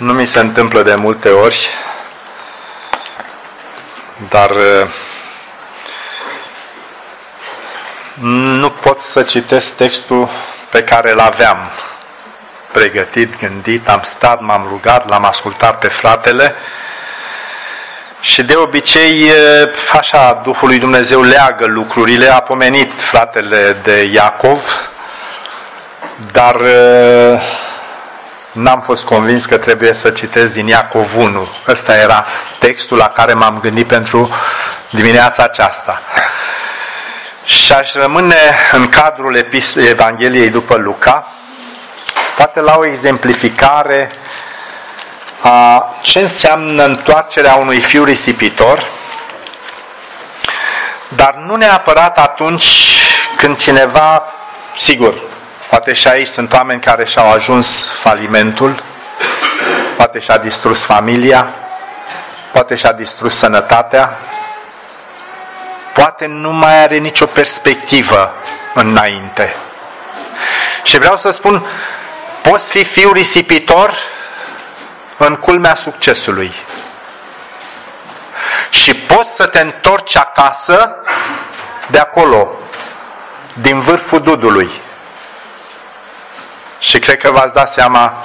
Nu mi se întâmplă de multe ori, dar nu pot să citesc textul pe care îl aveam pregătit, gândit, am stat, m-am rugat, l-am ascultat pe fratele și de obicei așa Duhul lui Dumnezeu leagă lucrurile. A pomenit fratele de Iacov, dar n-am fost convins că trebuie să citesc din Iacov 1. Ăsta era textul la care m-am gândit pentru dimineața aceasta. Și aș rămâne în cadrul Evangheliei după Luca, poate la o exemplificare a ce înseamnă întoarcerea unui fiu risipitor, dar nu neapărat atunci când cineva, sigur, poate și aici sunt oameni care și-au ajuns falimentul, poate și-a distrus familia, poate și-a distrus sănătatea, poate nu mai are nicio perspectivă înainte. Și vreau să spun, poți fi fiu risipitor în culmea succesului. Și poți să te întorci acasă de acolo, din vârful dudului. Și cred că v-ați dat seama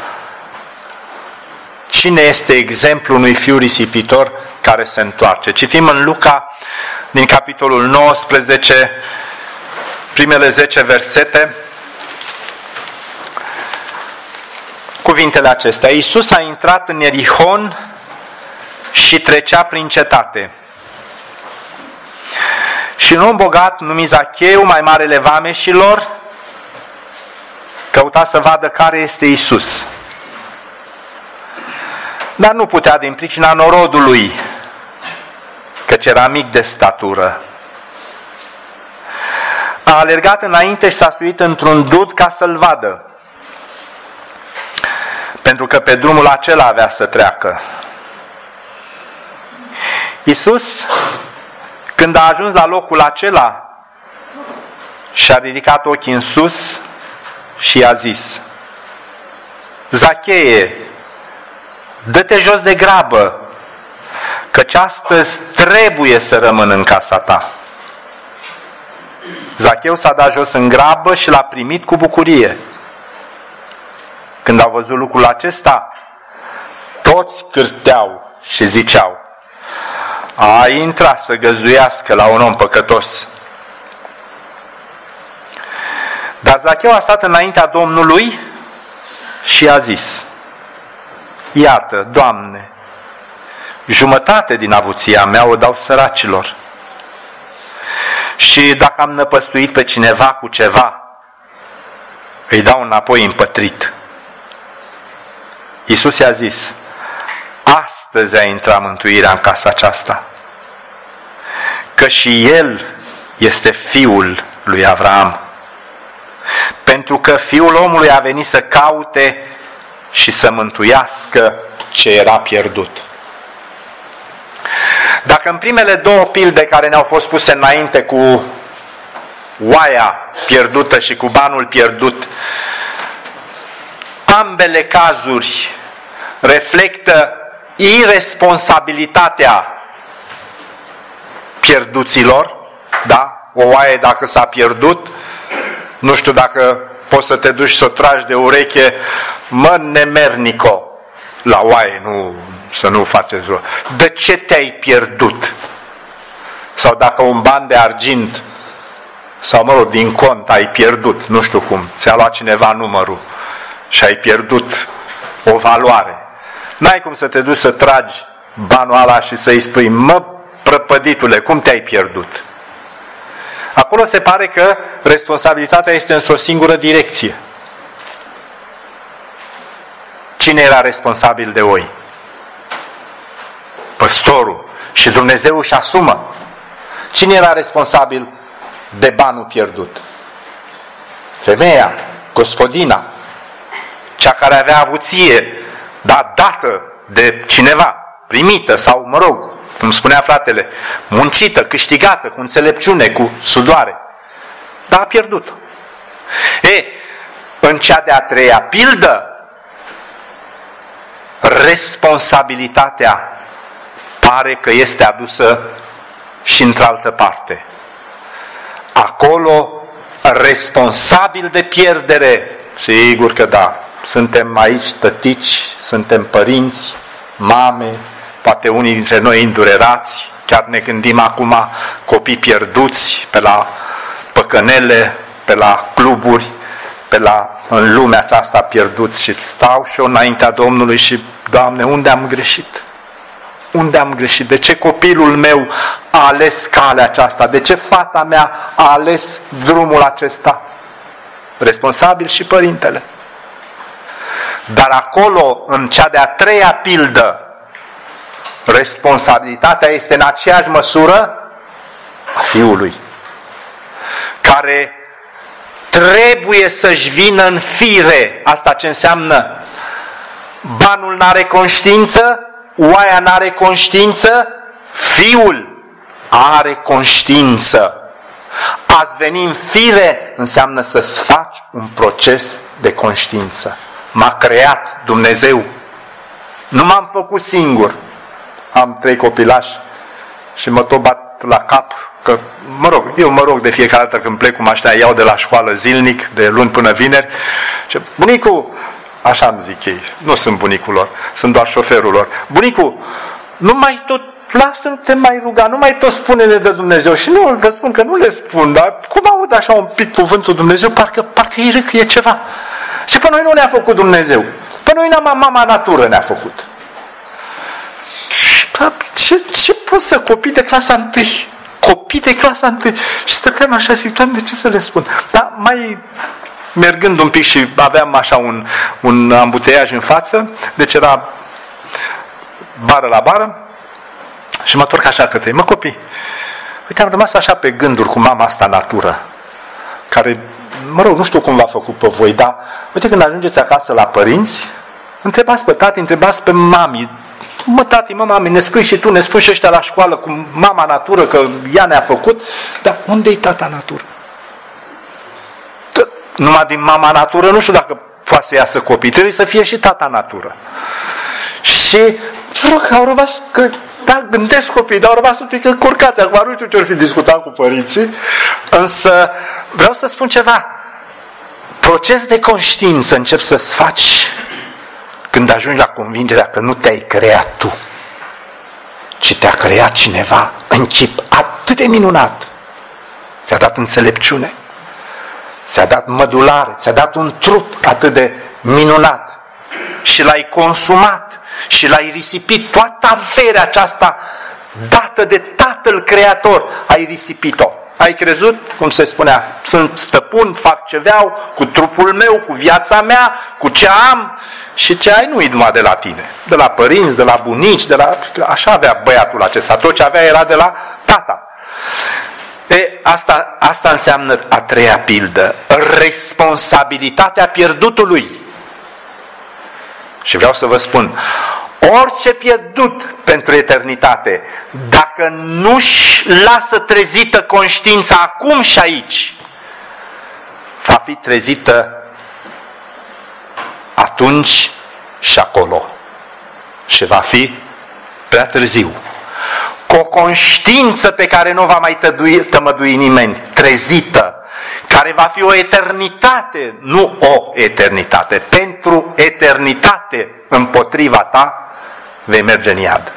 cine este exemplul unui fiu risipitor care se întoarce. Citim în Luca, din capitolul 19, primele 10 versete, cuvintele acestea. Iisus a intrat în Ierihon și trecea prin cetate. Și un om bogat numit Zacheu, mai marele vameșilor, căuta să vadă care este Iisus. Dar nu putea din pricina norodului, căci era mic de statură. A alergat înainte și s-a suit într-un dud ca să-l vadă, pentru că pe drumul acela avea să treacă. Iisus, când a ajuns la locul acela, și-a ridicat ochii în sus și i-a zis: Zacheie, dă-te jos de grabă, căci astăzi trebuie să rămân în casa ta. Zacheu s-a dat jos în grabă și l-a primit cu bucurie. Când au văzut lucrul acesta, toți cârteau și ziceau: a intrat să găzduiască la un om păcătos. Dar Zacheu a stat înaintea Domnului și a zis: iată, Doamne, jumătate din avuția mea o dau săracilor. Și dacă am năpăstuit pe cineva cu ceva, îi dau înapoi împătrit. Iisus i-a zis: astăzi a intrat mântuirea în casa aceasta, că și el este fiul lui Avraam. Pentru că Fiul omului a venit să caute și să mântuiască ce era pierdut. Dacă în primele două pilde care ne-au fost puse înainte, cu oaia pierdută și cu banul pierdut, ambele cazuri reflectă iresponsabilitatea pierduților, da? O oaie dacă s-a pierdut, nu știu dacă poți să te duci să o tragi de ureche: mă, nemernico, la oaie, nu, să nu faceți vreo. De ce te-ai pierdut? Sau dacă un ban de argint, sau mă rog, din cont ai pierdut, nu știu cum, ți-a luat cineva numărul și ai pierdut o valoare. N-ai cum să te duci să tragi banul ăla și să-i spui: mă, prăpăditule, cum te-ai pierdut? Acolo se pare că responsabilitatea este într-o singură direcție. Cine era responsabil de oi? Păstorul. Și Dumnezeu își asumă. Cine era responsabil de banul pierdut? Femeia, gospodina, cea care avea avuție, dar dată de cineva, primită sau, mă rog, cum spunea fratele, muncită, câștigată, cu înțelepciune, cu sudoare. Dar a pierdut-o. În cea de-a treia pildă, responsabilitatea pare că este adusă și într-altă parte. Acolo, responsabil de pierdere, sigur că da, suntem aici tătici, suntem părinți, mame, poate unii dintre noi îndurerați, chiar ne gândim acum copii pierduți pe la păcănele, pe la cluburi, în lumea aceasta pierduți și stau și eu înaintea Domnului și, Doamne, unde am greșit? Unde am greșit? De ce copilul meu a ales calea aceasta? De ce fata mea a ales drumul acesta? Responsabil și părintele. Dar acolo, în cea de-a treia pildă, responsabilitatea este în aceeași măsură a fiului, care trebuie să-și vină în fire. Asta ce înseamnă? Banul n-are conștiință, oaia n-are conștiință, fiul are conștiință. A-ți veni în fire înseamnă să-ți faci un proces de conștiință. M-a creat Dumnezeu. Nu m-am făcut singur. Am 3 copilași și mă tot bat la cap că, eu mă rog de fiecare dată când plec cu mașina, iau de la școală zilnic, de luni până vineri, și bunicu, așa îmi zic ei, nu sunt bunicul lor, sunt doar șoferul lor. Bunicu, nu mai tot, lasă-te mai ruga, nu mai tot spune-ne de Dumnezeu. Și nu, vă spun că nu le spun, dar cum aud așa un pic cuvântul Dumnezeu, parcă îi râcâie ceva. Și pe noi nu ne-a făcut Dumnezeu. Pe noi mama natură ne-a făcut. Ce poți să copii de clasa 1? Copii de clasa 1. Și stăteam așa, zic, Doamne, ce să le spun? Dar mai mergând un pic și aveam așa un ambuteiaj în față, deci era bară la bară, și mă întorc așa către ei. Mă, copii, uite, am rămas așa pe gânduri cu mama asta natură, care, nu știu cum v-a făcut pe voi, dar uite, când ajungeți acasă la părinți, întrebați pe tati, întrebați pe mami. Mă, tati, mami, ne spui și tu, ne spui și ăștia la școală cu mama natură, că ea ne-a făcut, dar unde-i tata natură? Că numai din mama natură, nu știu dacă poate să iasă copii, trebuie să fie și tata natură. Și, au rămas, că, da, gândesc copii, dar au rămas un pic încurcați, acum nu știu ce-or fi discutat cu părinții, însă vreau să spun ceva. Proces de conștiință începi să-ți faci când ajungi la convingerea că nu te-ai creat tu, ci te-a creat cineva în chip atât de minunat. Ți-a dat înțelepciune, ți-a dat mădulare, ți-a dat un trup atât de minunat și l-ai consumat și l-ai risipit. Toată averea aceasta dată de Tatăl Creator, ai risipit-o. Ai crezut, cum se spunea, sunt stăpân, fac ce vreau, cu trupul meu, cu viața mea, cu ce am, și ce ai nu-i numai de la tine. De la părinți, de la bunici, așa avea băiatul acesta, tot ce avea era de la tata. Asta înseamnă a treia pildă, responsabilitatea pierdutului. Și vreau să vă spun, orice pierdut pentru eternitate, dacă nu-și lasă trezită conștiința acum și aici, va fi trezită atunci și acolo. Și va fi prea târziu. Cu o conștiință pe care nu va mai tămădui nimeni, trezită, care va fi o eternitate, nu o eternitate. Pentru eternitate împotriva ta vei merge în iad.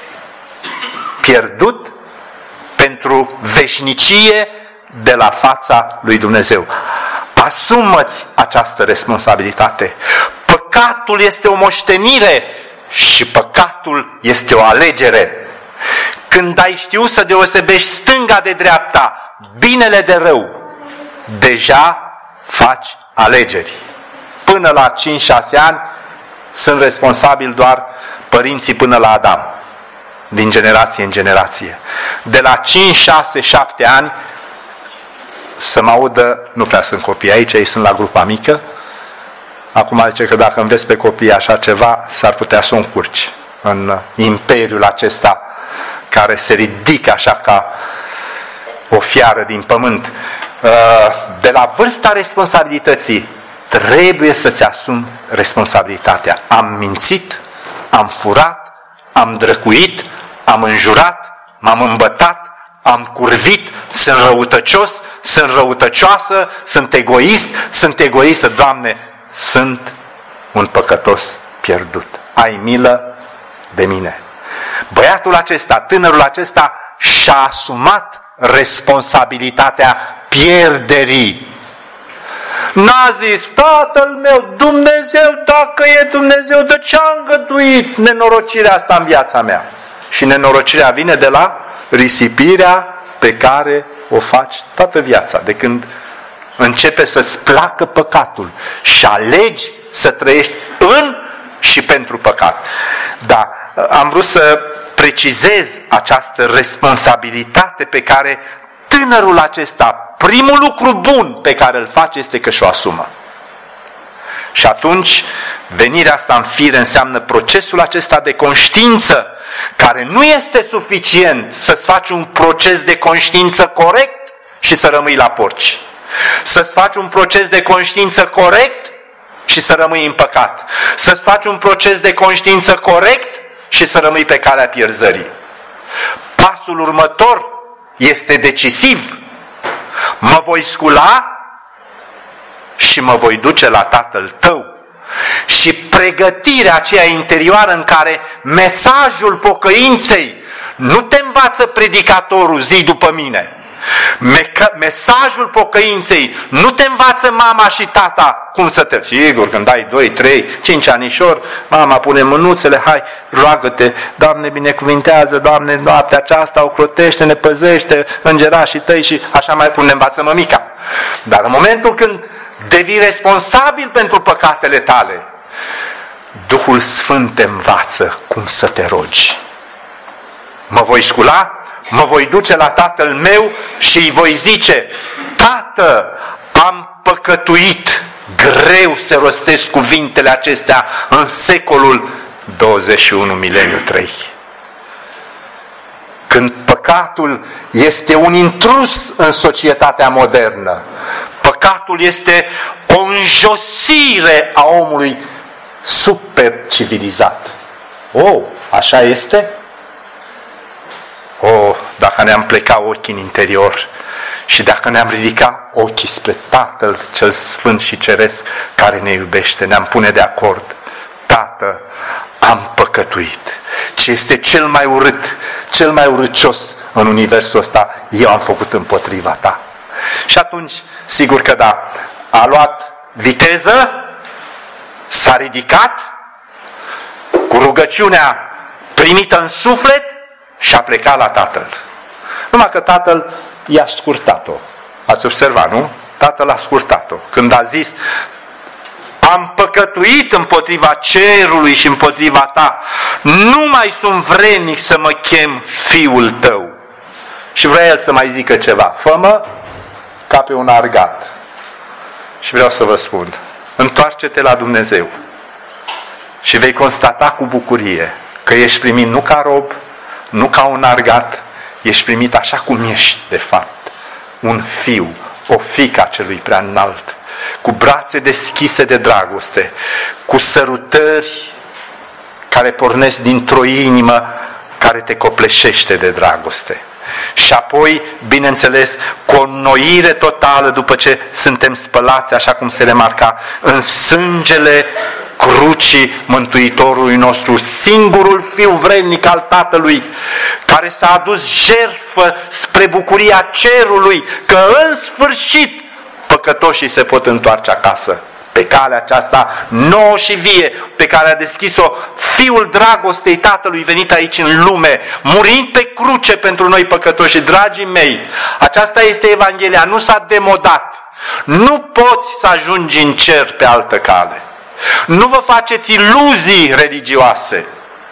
Pierdut pentru veșnicie de la fața lui Dumnezeu. Asumă-ți această responsabilitate. Păcatul este o moștenire și păcatul este o alegere. Când ai știut să deosebești stânga de dreapta, binele de rău, deja faci alegeri. Până la 5-6 ani sunt responsabili doar părinții până la Adam, din generație în generație. De la 5, 6, 7 ani să mă audă, nu prea sunt copii aici, ei sunt la grupa mică. Acum zice că dacă înveți pe copii așa ceva, s-ar putea să o încurci în imperiul acesta care se ridică așa ca o fiară din pământ. De la vârsta responsabilității trebuie să-ți asumi responsabilitatea. Am mințit, am furat, am drăcuit, am înjurat, m-am îmbătat, am curvit, sunt răutăcios, sunt răutăcioasă, sunt egoistă, Doamne, sunt un păcătos pierdut. Ai milă de mine. Băiatul acesta, tânărul acesta și-a asumat responsabilitatea pierderii. N-a zis, Tatăl meu, Dumnezeu, dacă e Dumnezeu, de ce a îngăduit nenorocirea asta în viața mea? Și nenorocirea vine de la risipirea pe care o faci toată viața, de când începe să-ți placă păcatul și alegi să trăiești în și pentru păcat. Da, am vrut să precizez această responsabilitate pe care tânărul acesta, primul lucru bun pe care îl face este că și-o asumă. Și atunci, venirea asta în fire înseamnă procesul acesta de conștiință, care nu este suficient să-ți faci un proces de conștiință corect și să rămâi la porci. Să-ți faci un proces de conștiință corect și să rămâi în păcat. Să-ți faci un proces de conștiință corect și să rămâi pe calea pierzării. Pasul următor este decisiv. Mă voi scula și mă voi duce la Tatăl tău. Și pregătirea aceea interioară în care mesajul pocăinței nu te învață predicatorul zi după mine. Mesajul pocăinței nu te învață mama și tata cum să te... Sigur, când ai 2, 3, 5 anișori, mama pune mânuțele, hai, roagă-te, Doamne binecuvintează, Doamne noaptea aceasta, ocrotește, ne păzește, îngerașii tăi și așa mai ne învață mămica. Dar în momentul când devii responsabil pentru păcatele tale, Duhul Sfânt te învață cum să te rogi. Mă voi scula, mă voi duce la Tatăl meu și îi voi zice, Tată, am păcătuit. Greu să rostesc cuvintele acestea în secolul 21, mileniu 3. Când păcatul este un intrus în societatea modernă, păcatul este o înjosire a omului super civilizat. Oh, așa este? Oh, dacă ne-am plecat ochii în interior și dacă ne-am ridicat ochii spre Tatăl cel Sfânt și Ceresc care ne iubește, ne-am pune de acord. Tată, am păcătuit. Ce este cel mai urât, cel mai urâcios în universul ăsta, eu am făcut împotriva ta. Și atunci, sigur că da, a luat viteză, s-a ridicat, cu rugăciunea primită în suflet și a plecat la Tatăl. Numai că Tatăl i-a scurtat-o. Ați observat, nu? Tatăl a scurtat-o. Când a zis, am păcătuit împotriva cerului și împotriva ta, nu mai sunt vrednic să mă chem fiul tău. Și vrea el să mai zică ceva. Fă-mă ca pe un argat. Și vreau să vă spun, întoarce-te la Dumnezeu și vei constata cu bucurie că ești primit nu ca rob, nu ca un argat, ești primit așa cum ești, de fapt, un fiu, o fiică a celui prea înalt, cu brațe deschise de dragoste, cu sărutări care pornesc dintr-o inimă care te copleșește de dragoste. Și apoi, bineînțeles, cu o înnoire totală după ce suntem spălați, așa cum se remarca, în sângele crucii Mântuitorului nostru, singurul fiu vrednic al Tatălui, care s-a adus jertfă spre bucuria cerului, că în sfârșit păcătoșii se pot întoarce acasă. Pe calea aceasta nouă și vie, pe care a deschis-o Fiul dragostei Tatălui venit aici în lume, murind pe cruce pentru noi păcătoși. Dragii mei, aceasta este Evanghelia, nu s-a demodat. Nu poți să ajungi în cer pe altă cale. Nu vă faceți iluzii religioase,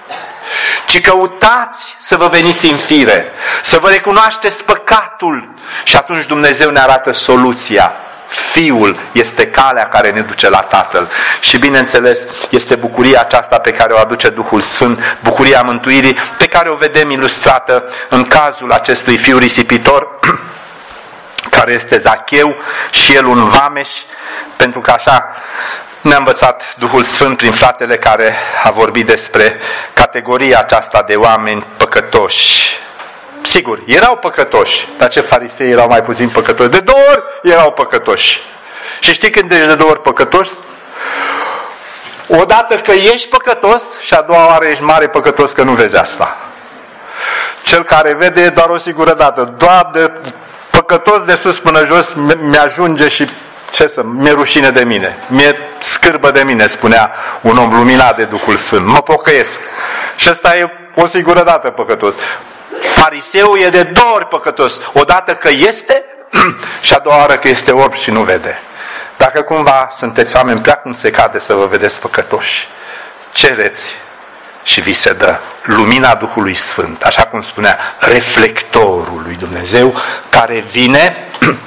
ci căutați să vă veniți în fire, să vă recunoașteți păcatul și atunci Dumnezeu ne arată soluția. Fiul este calea care ne duce la Tatăl. Și bineînțeles, este bucuria aceasta pe care o aduce Duhul Sfânt, bucuria mântuirii, pe care o vedem ilustrată în cazul acestui fiu risipitor, care este Zacheu și el un vameș, pentru că așa Ne-a învățat Duhul Sfânt prin fratele care a vorbit despre categoria aceasta de oameni păcătoși. Sigur, erau păcătoși, dar ce farisei erau mai puțin păcătoși? De 2 ori erau păcătoși. Și știi când ești de 2 ori păcătoși? Odată că ești păcătos și a doua oară ești mare păcătos că nu vezi asta. Cel care vede e doar o singură dată. Doamne, păcătos de sus până jos mi-ajunge și mi-e rușine de mine. Mi-e scârbă de mine, spunea un om luminat de Duhul Sfânt. Mă pocăiesc. Și ăsta e o singură dată păcătos. Fariseul e de 2 ori păcătos. Odată că este și a doua oară că este orb și nu vede. Dacă cumva sunteți oameni prea cum se cade să vă vedeți păcătoși, cereți și vi se dă lumina Duhului Sfânt, așa cum spunea, reflectorul lui Dumnezeu, care vine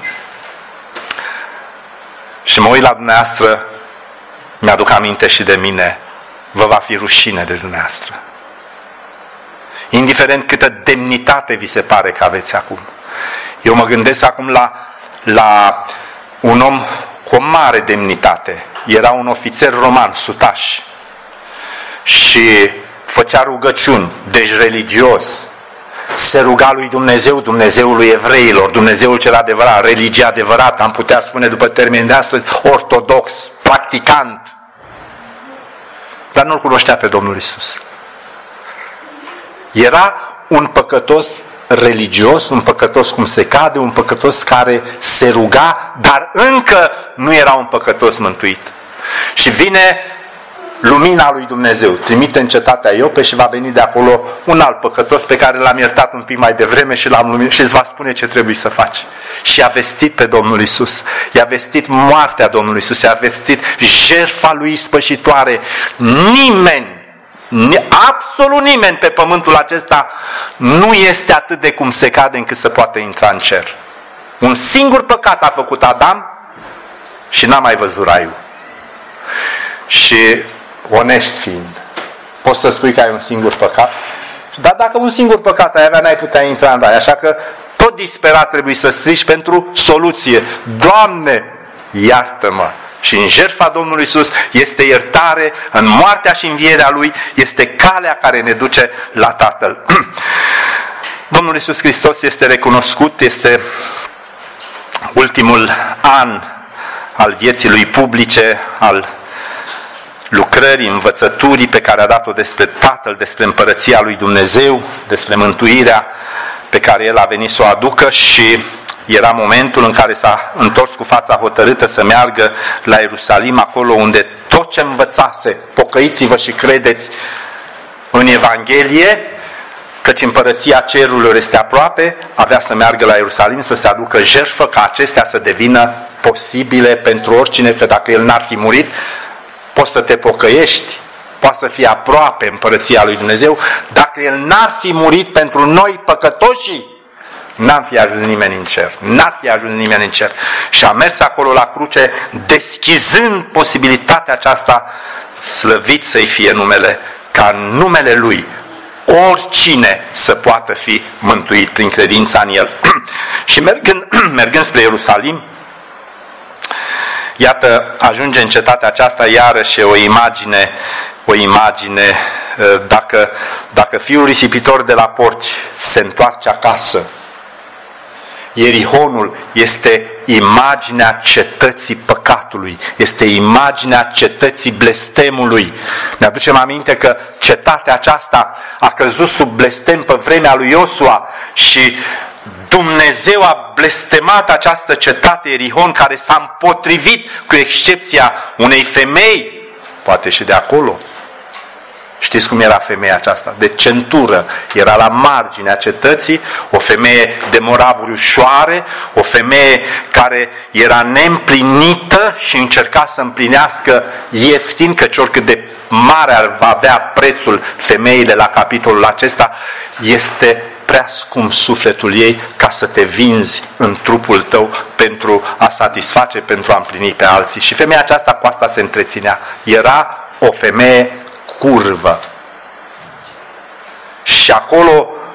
și mă uit la dumneavoastră, mi-aduc aminte și de mine, vă va fi rușine de dumneavoastră. Indiferent câtă demnitate vi se pare că aveți acum. Eu mă gândesc acum la un om cu o mare demnitate. Era un ofițer roman, sutaș. Și făcea rugăciuni, deci religios. Se ruga lui Dumnezeu, Dumnezeul lui evreilor, Dumnezeul cel adevărat, religia adevărată, am putea spune după termenii de astăzi, ortodox, practicant. Dar nu-L cunoștea pe Domnul Iisus. Era un păcătos religios, un păcătos cum se cade, un păcătos care se ruga, dar încă nu era un păcătos mântuit. Și vine lumina lui Dumnezeu, trimite în cetatea Iope și va veni de acolo un alt păcătos pe care l-am iertat un pic mai devreme și l-am luminat și îți va spune ce trebuie să faci. Și a vestit pe Domnul Iisus, i-a vestit moartea Domnului Iisus, i-a vestit jertfa lui ispășitoare. Nimeni, absolut nimeni pe pământul acesta nu este atât de cum se cade încât să poată intra în cer. Un singur păcat a făcut Adam și n-a mai văzut raiul. Și onest fiind, poți să spui că ai un singur păcat? Dar dacă un singur păcat ai avea, n-ai putea intra în rai. Așa că tot disperat trebuie să strigi pentru soluție. Doamne, iartă-mă! Și în jertfa Domnului Iisus este iertare, în moartea și învierea Lui este calea care ne duce la Tatăl. Domnul Iisus Hristos este recunoscut, este ultimul an al vieții Lui publice, al lucrării, învățăturii pe care a dat-o despre Tatăl, despre împărăția Lui Dumnezeu, despre mântuirea pe care El a venit să o aducă și era momentul în care s-a întors cu fața hotărâtă să meargă la Ierusalim, acolo unde tot ce învățase, pocăiți-vă și credeți în Evanghelie, căci împărăția cerurilor este aproape, avea să meargă la Ierusalim să se aducă jertfă ca acestea să devină posibile pentru oricine, că dacă El n-ar fi murit, poți să te pocăiești, poate să fie aproape împărăția lui Dumnezeu. Dacă El n-ar fi murit pentru noi păcătoșii, n-am fi ajuns nimeni în cer. N-ar fi ajuns nimeni în cer. Și a mers acolo la cruce, deschizând posibilitatea aceasta, slăvit să-i fie numele, ca în numele Lui oricine să poată fi mântuit prin credința în El. Și mergând spre Ierusalim, iată, ajunge în cetatea aceasta iarăși o imagine, dacă fiul risipitor de la porci se întoarce acasă, Ierihonul este imaginea cetății păcatului, este imaginea cetății blestemului. Ne aducem aminte că cetatea aceasta a căzut sub blestem pe vremea lui Iosua și Dumnezeu a blestemat această cetate Ierihon, care s-a împotrivit, cu excepția unei femei, poate și de acolo. Știți cum era femeia aceasta? De centură. Era la marginea cetății, o femeie de moravuri ușoare, o femeie care era neîmplinită și încerca să împlinească ieftin, căci oricât de mare ar avea prețul femeii de la capitolul acesta, este prea scump sufletul ei ca să te vinzi în trupul tău pentru a satisface, pentru a împlini pe alții. Și femeia aceasta cu asta se întreținea. Era o femeie curvă. Și acolo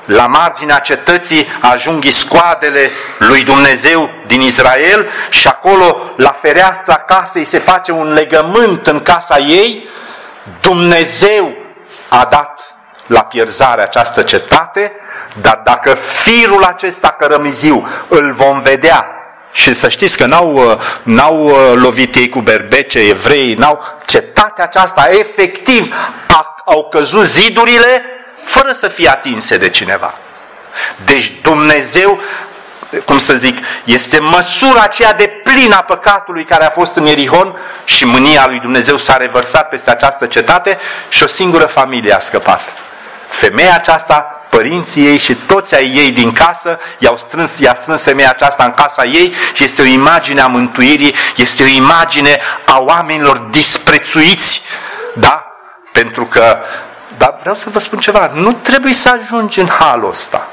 la marginea cetății ajung iscoadele lui Dumnezeu din Israel și acolo, la fereastra casei, se face un legământ în casa ei. Dumnezeu a dat la pierzare această cetate, dar dacă firul acesta cărămiziu îl vom vedea, și să știți că n-au lovit ei cu berbece, evrei, cetatea aceasta efectiv au căzut zidurile fără să fie atinse de cineva. Deci Dumnezeu, cum să zic, este măsura aceea de plină a păcatului care a fost în Ierihon și mânia lui Dumnezeu s-a revărsat peste această cetate și o singură familie a scăpat. Femeia aceasta, părinții ei și toți ai ei din casă, i-a strâns femeia aceasta în casa ei și este o imagine a mântuirii, este o imagine a oamenilor disprețuiți, da? Pentru că, dar vreau să vă spun ceva, nu trebuie să ajungi în halul ăsta.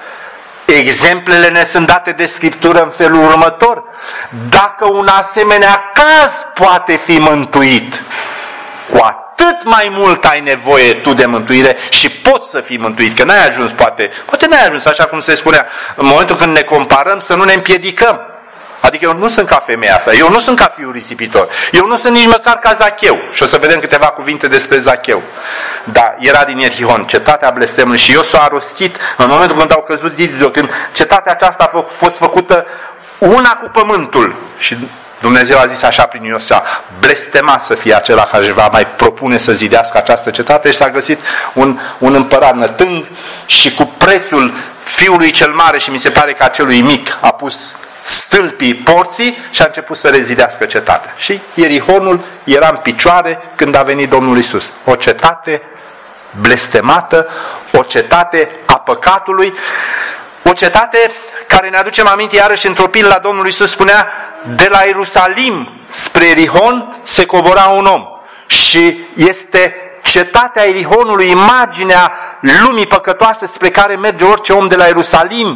Exemplele ne sunt date de Scriptură în felul următor. Dacă un asemenea caz poate fi mântuit, cu atât mai mult ai nevoie tu de mântuire și poți să fii mântuit, că n-ai ajuns, poate n-ai ajuns, așa cum se spunea, în momentul când ne comparăm, să nu ne împiedicăm. Adică eu nu sunt ca femeia asta, eu nu sunt ca fiul risipitor, eu nu sunt nici măcar ca Zacheu. Și o să vedem câteva cuvinte despre Zacheu. Da, era din Ierihon, cetatea blestemului, și Iosua a rostit în momentul când au căzut zidile, când cetatea aceasta a fost făcută una cu pământul. Și Dumnezeu a zis așa prin Iosua: blestemat să fie acela care își va mai propune să zidească această cetate. Și s-a găsit un împărat nătâng și cu prețul fiului cel mare și mi se pare că acelui mic a pus stâlpii porții și a început să rezidească cetatea. Și Ierihonul era în picioare când a venit Domnul Iisus. O cetate blestemată, o cetate a păcatului, o cetate care ne aducem aminte iarăși într-o pilă la Domnul Iisus spunea: de la Ierusalim spre Ierihon se cobora un om. Și este cetatea Ierihonului imaginea lumii păcătoase spre care merge orice om de la Ierusalim,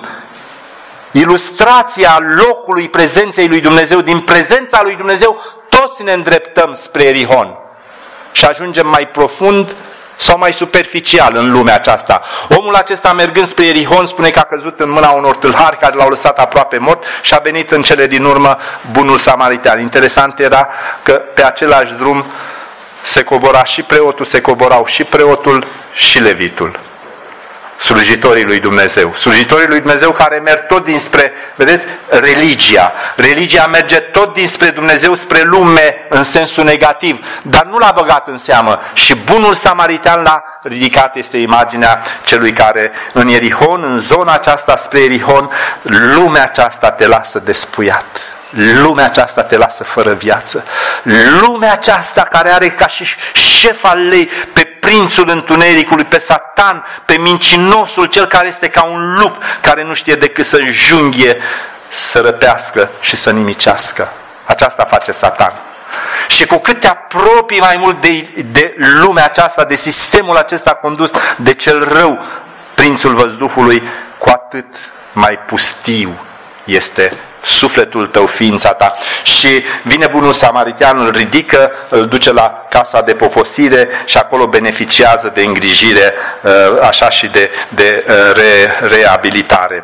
ilustrația locului prezenței lui Dumnezeu. Din prezența lui Dumnezeu toți ne îndreptăm spre Ierihon și ajungem mai profund sau mai superficial în lumea aceasta. Omul acesta, mergând spre Ierihon, spune că a căzut în mâna unor tâlhari care l-au lăsat aproape mort și a venit în cele din urmă bunul samaritean. Interesant era că pe același drum se cobora și preotul, se coborau și preotul și levitul, slujitorii lui Dumnezeu. Slujitorii lui Dumnezeu care merg tot dinspre, vedeți, religia. Religia merge tot dinspre Dumnezeu, spre lume, în sensul negativ, dar nu l-a băgat în seamă. Și bunul samaritean l-a ridicat, este imaginea celui care în Ierihon, în zona aceasta spre Ierihon, lumea aceasta te lasă despuiat. Lumea aceasta te lasă fără viață. Lumea aceasta care are ca și șef al ei pe prințul întunericului, pe Satan, pe mincinosul, cel care este ca un lup, care nu știe decât să înjunghie, să răpească și să nimicească. Aceasta face Satan. Și cu cât te apropii mai mult de lumea aceasta, de sistemul acesta condus de cel rău, prințul văzduhului, cu atât mai pustiu este sufletul tău, ființa ta. Și vine bunul samaritean, îl ridică, îl duce la casa de poposire și acolo beneficiază de îngrijire, așa și de reabilitare.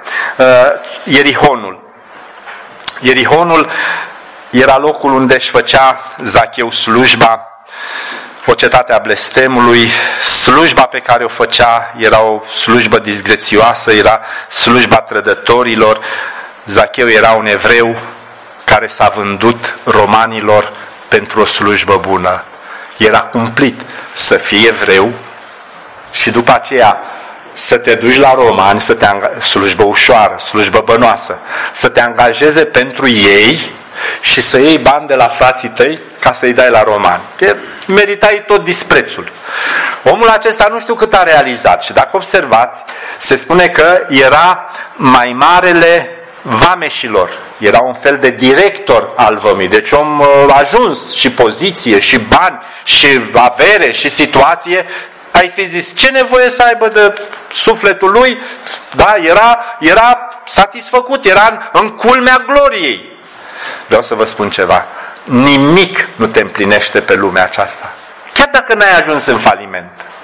Ierihonul era locul unde își făcea Zacheu slujba, o cetate a blestemului. Slujba pe care o făcea era o slujbă disgrețioasă, era slujba trădătorilor. Zacheu era un evreu care s-a vândut romanilor pentru o slujbă bună. Era cumplit să fii evreu și după aceea să te duci la romani, slujbă ușoară, slujbă bănoasă, să te angajeze pentru ei și să iei bani de la frații tăi ca să-i dai la romani. Meritai tot disprețul. Omul acesta nu știu cât a realizat și dacă observați, se spune că era mai marele vameșilor. Era un fel de director al vămii. Deci om ajuns și poziție, și bani, și avere, și situație. Ai fi zis, ce nevoie să aibă de sufletul lui? Da, era satisfăcut, era în culmea gloriei. Vreau să vă spun ceva. Nimic nu te împlinește pe lumea aceasta. Chiar dacă n-ai ajuns în faliment.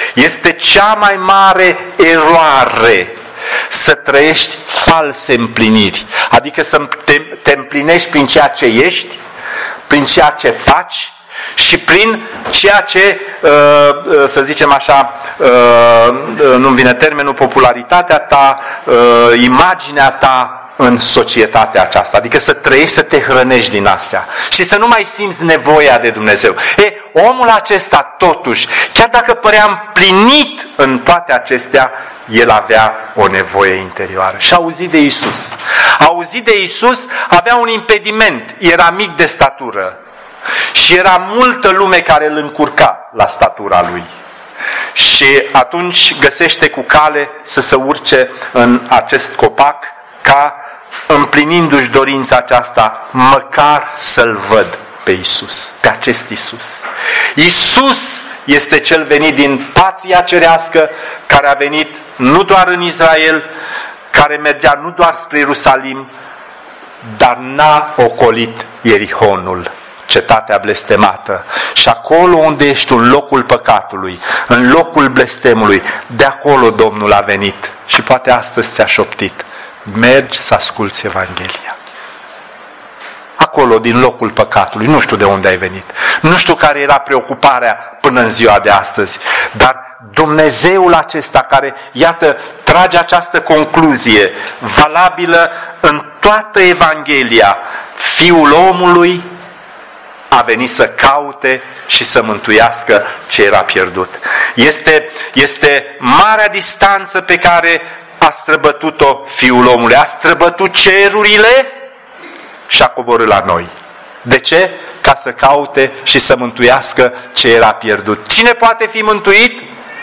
Este cea mai mare eroare să trăiești false împliniri. Adică să te împlinești prin ceea ce ești, prin ceea ce faci și prin ceea ce, să zicem așa, nu-mi vine termenul, popularitatea ta, imaginea ta în societatea aceasta. Adică să trăiești, să te hrănești din astea și să nu mai simți nevoia de Dumnezeu. Omul acesta totuși, chiar dacă părea împlinit în toate acestea, el avea o nevoie interioară. Și a auzit de Iisus. A auzit de Iisus, avea un impediment, era mic de statură. Și era multă lume care îl încurca la statura lui. Și atunci găsește cu cale să se urce în acest copac ca, împlinindu-și dorința aceasta, măcar să-L văd pe Iisus, pe acest Iisus. Iisus este cel venit din patria cerească, care a venit nu doar în Israel, care mergea nu doar spre Ierusalim, dar n-a ocolit Ierihonul, cetatea blestemată. Și acolo unde ești, în locul păcatului, în locul blestemului, de acolo Domnul a venit. Și poate astăzi ți-a șoptit: mergi să asculți Evanghelia. Acolo, din locul păcatului, nu știu de unde ai venit, nu știu care era preocuparea până în ziua de astăzi, dar Dumnezeul acesta care, iată, trage această concluzie valabilă în toată Evanghelia: Fiul omului a venit să caute și să mântuiască ce era pierdut. Este marea distanță pe care a străbătut-o Fiul omului. A străbătut cerurile și a coborât la noi. De ce? Ca să caute și să mântuiască ce era pierdut. Cine poate fi mântuit?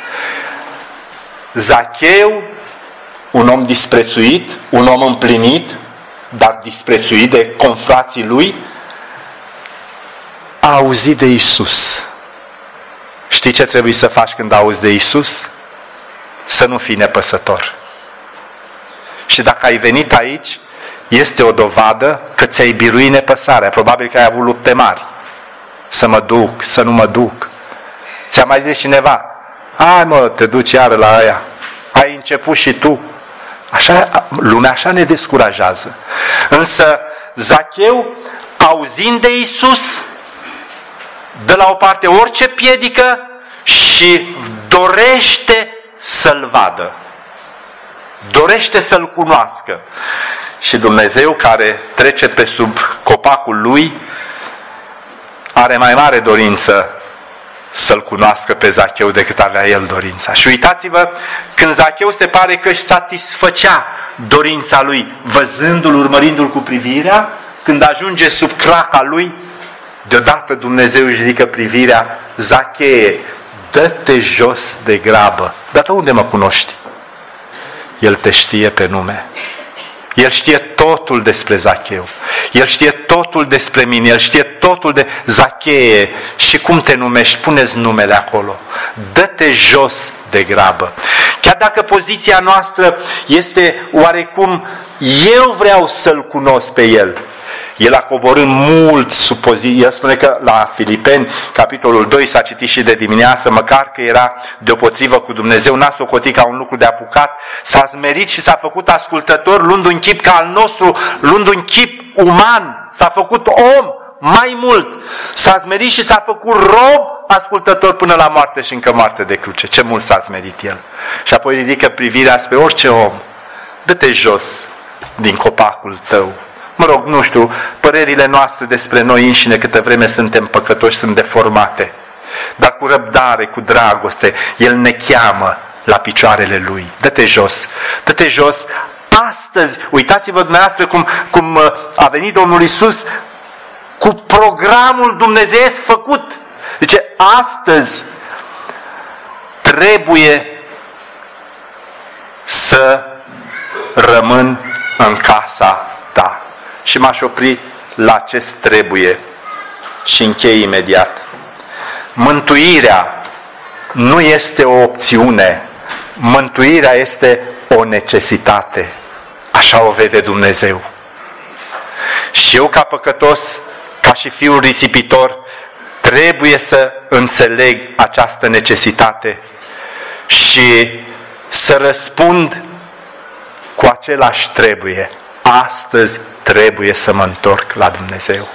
Zacheu, un om disprețuit, un om împlinit, dar disprețuit de confrații lui, a auzit de Iisus. Știi ce trebuie să faci când auzi de Iisus? Să nu fii nepăsător. Și dacă ai venit aici, este o dovadă că ți-ai biruit nepăsarea. Probabil că ai avut lupte mari. Să mă duc, să nu mă duc. Ți-a mai zis cineva: hai mă, te duci iară la aia. Ai început și tu. Așa, lumea așa ne descurajează. Însă Zacheu, auzind de Iisus, dă la o parte orice piedică și dorește să-L vadă. Dorește să-L cunoască. Și Dumnezeu, care trece pe sub copacul lui, are mai mare dorință să-L cunoască pe Zacheu decât avea el dorința. Și uitați-vă, când Zacheu se pare că își satisfăcea dorința lui, văzându-L, urmărindu-L cu privirea, când ajunge sub craca lui, deodată Dumnezeu își ridică privirea: Zachee, dă-te jos de grabă. Dar unde mă cunoști? El te știe pe nume. El știe totul despre Zacheu. El știe totul despre mine. El știe totul de Zachee. Și cum te numești? Puneți numele acolo. Dă-te jos de grabă. Chiar dacă poziția noastră este oarecum: eu vreau să-L cunosc pe El. El a coborât mult sub poziție. El spune că la Filipeni, capitolul 2, s-a citit și de dimineață, măcar că era deopotrivă cu Dumnezeu, n-a socotit ca un lucru de apucat, s-a smerit și s-a făcut ascultător, luând un chip ca al nostru, luând un chip uman, s-a făcut om, mai mult. S-a smerit și s-a făcut rob, ascultător până la moarte și încă moarte de cruce. Ce mult s-a smerit El. Și apoi ridică privirea spre orice om. Dă-te jos din copacul tău. Mă rog, nu știu, părerile noastre despre noi înșine, câtă vreme suntem păcătoși, sunt deformate. Dar cu răbdare, cu dragoste, El ne cheamă la picioarele Lui. Dă-te jos, dă-te jos. Astăzi, uitați-vă dumneavoastră cum a venit Domnul Iisus cu programul dumnezeiesc făcut. Zice, astăzi trebuie să rămân în casa ta. Și m-aș opri la acest trebuie și închei imediat. Mântuirea nu este o opțiune. Mântuirea este o necesitate. Așa o vede Dumnezeu. Și eu, ca păcătos, ca și fiul risipitor, trebuie să înțeleg această necesitate și să răspund cu același trebuie. Astăzi trebuie să mă întorc la Dumnezeu.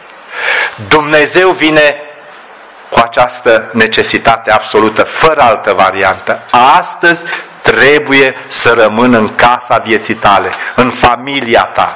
Dumnezeu vine cu această necesitate absolută, fără altă variantă. Astăzi trebuie să rămân în casa vieții tale, în familia ta.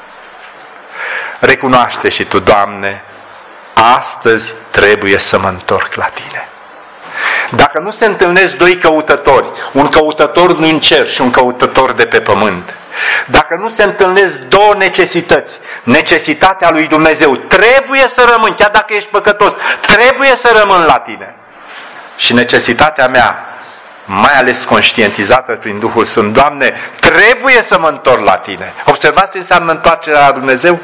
Recunoaște și tu, Doamne, astăzi trebuie să mă întorc la Tine. Dacă nu se întâlnesc doi căutători, un căutător din cer și un căutător de pe pământ, dacă nu se întâlnesc două necesități, necesitatea lui Dumnezeu, trebuie să rămân, chiar dacă ești păcătos, trebuie să rămân la Tine. Și necesitatea mea, mai ales conștientizată prin Duhul Sfânt, Doamne, trebuie să mă întorc la Tine. Observați ce înseamnă întoarcerea la Dumnezeu?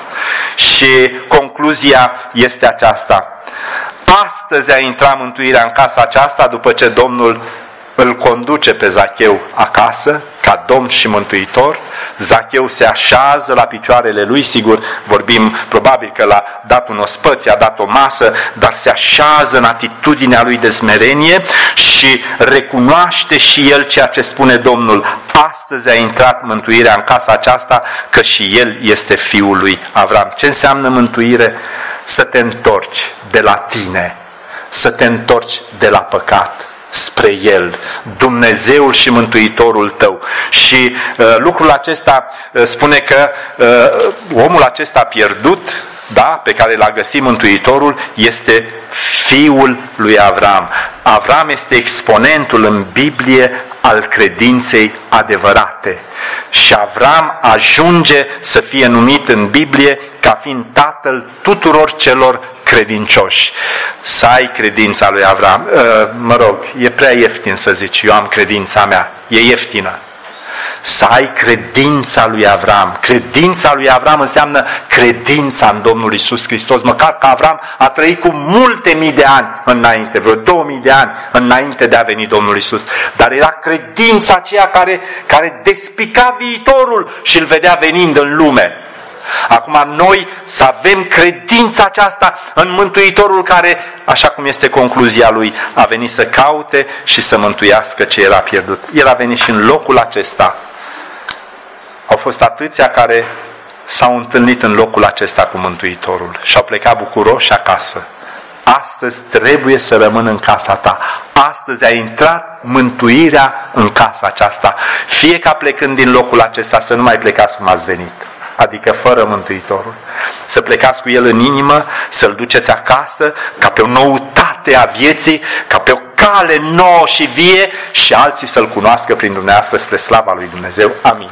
Și concluzia este aceasta. Astăzi a intrat mântuirea în casa aceasta după ce Domnul îl conduce pe Zacheu acasă, ca Domn și Mântuitor. Zacheu se așează la picioarele lui, sigur, vorbim probabil că l-a dat un ospăț, i-a dat o masă, dar se așează în atitudinea lui de smerenie și recunoaște și el ceea ce spune Domnul. Astăzi a intrat mântuirea în casa aceasta, că și el este fiul lui Avram. Ce înseamnă mântuire? Să te întorci de la tine, să te întorci de la păcat spre El, Dumnezeul și Mântuitorul tău. Și lucrul acesta spune că omul acesta pierdut, da, pe care l-a găsit Mântuitorul, este fiul lui Avram. Avram este exponentul în Biblie al credinței adevărate. Și Avram ajunge să fie numit în Biblie ca fiind tatăl tuturor celor credincioși. Să ai credința lui Avram. Mă rog, e prea ieftin să zici, eu am credința mea. E ieftină. Să ai credința lui Avram. Credința lui Avram înseamnă credința în Domnul Iisus Hristos. Măcar că Avram a trăit cu multe mii de ani înainte, vreo 2000 de ani înainte de a veni Domnul Iisus. Dar era credința aceea care despica viitorul și îl vedea venind în lume. Acum noi să avem credința aceasta în Mântuitorul care, așa cum este concluzia lui, a venit să caute și să mântuiască ce era pierdut. El a venit și în locul acesta. Au fost atâția care s-au întâlnit în locul acesta cu Mântuitorul și au plecat bucuroși acasă. Astăzi trebuie să rămân în casa ta. Astăzi a intrat mântuirea în casa aceasta. Fie ca plecând din locul acesta să nu mai plecați cum ați venit, adică fără Mântuitorul. Să plecați cu El în inimă, să-L duceți acasă, ca pe o noutate a vieții, ca pe o cale nouă și vie și alții să-L cunoască prin dumneavoastră spre slava lui Dumnezeu. Amin.